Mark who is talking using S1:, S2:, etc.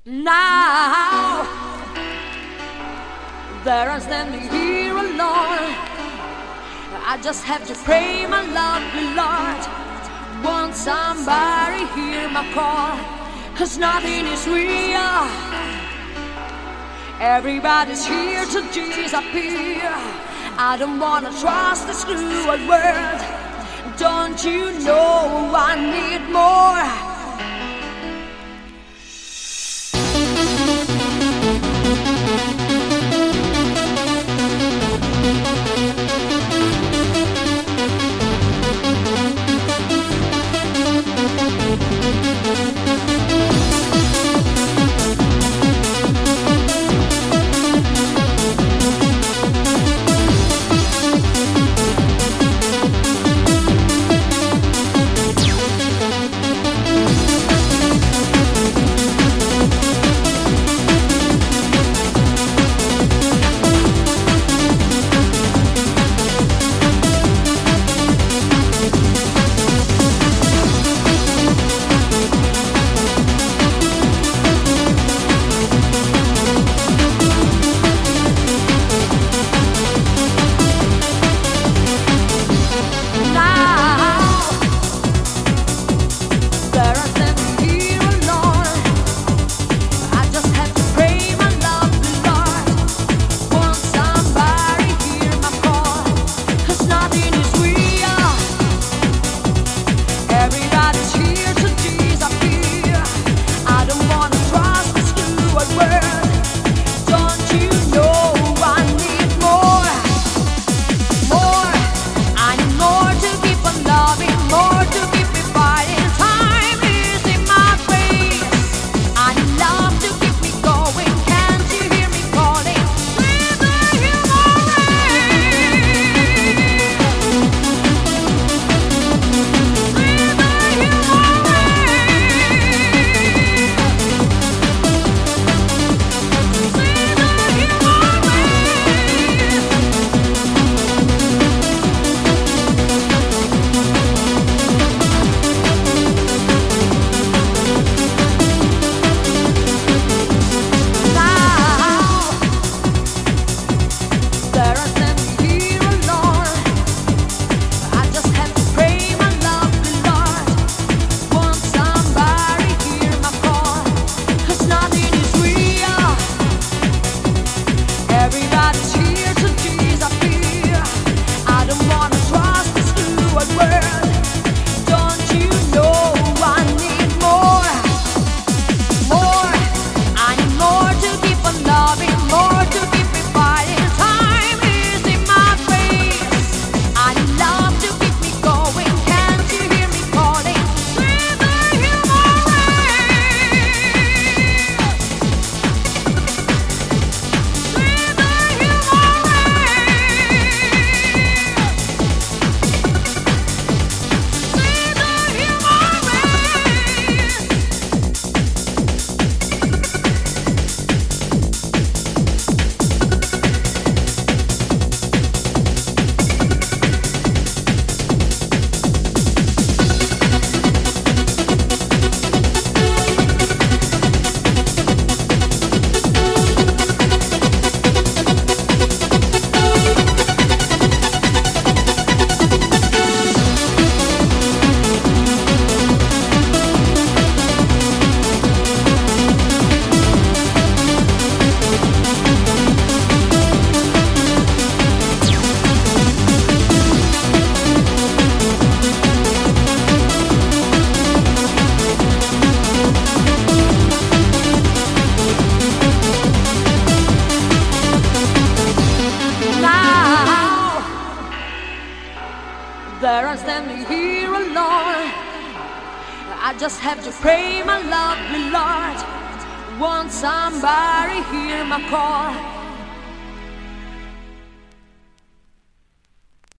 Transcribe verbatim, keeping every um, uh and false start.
S1: Now there I standing here alone. I just have to pray, my lovely Lord. Won't somebody hear my call? 'Cause nothing is real. Everybody's here to disappear. I don't wanna trust this cruel world. Don't you know I need more? There I'm standing here alone. I just have to pray, my lovely Lord. Won't somebody hear my call?